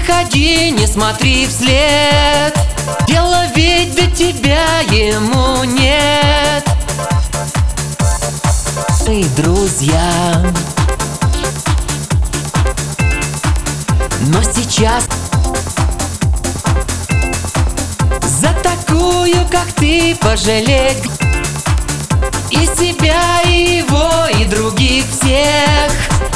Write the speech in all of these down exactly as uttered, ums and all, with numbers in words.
ходи, не смотри вслед. Дело ведь до тебя ему нет. Мы друзья, но сейчас за такую, как ты, пожалеть и себя, и его, и других всех.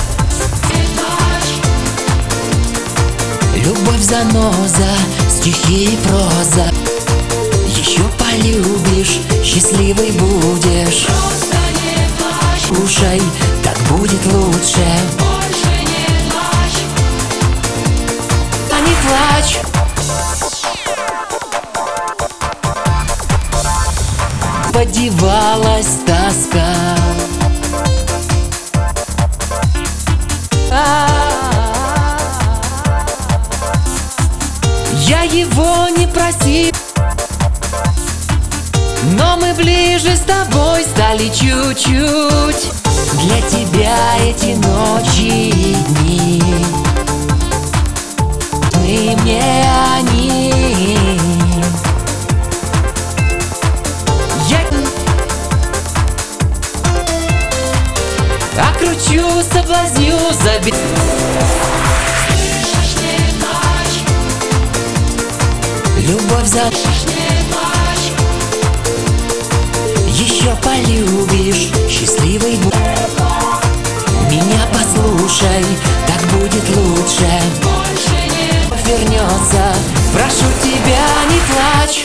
Любовь заноза, стихи и проза. Еще полюбишь, счастливый будешь. Просто не плачь, Слушай, так будет лучше. больше не плачь. А не плачь. Подевалась тоска. Я его не просил, но мы ближе с тобой стали чуть-чуть. Для тебя эти ночи и дни, ты мне они. Я окручу, соблазню, забей. Слышишь, не плачь, Любовь за... слышишь, не плачь. Еще полюбишь, счастливый будешь. Меня послушай, так будет лучше. Больше не Вернется, прошу тебя, не плачь.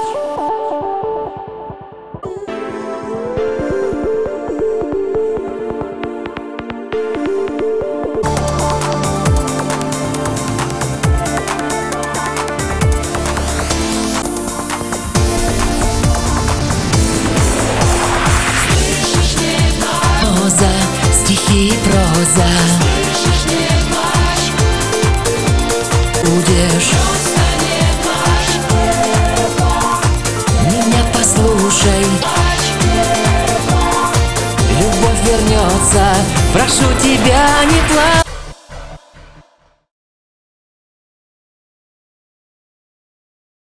слышишь, не плачь, Проза, стихи и проза. слышишь, не плачь. Будешь Просто не плачь, меня послушай, плачь. любовь вернется, прошу тебя, не плачь.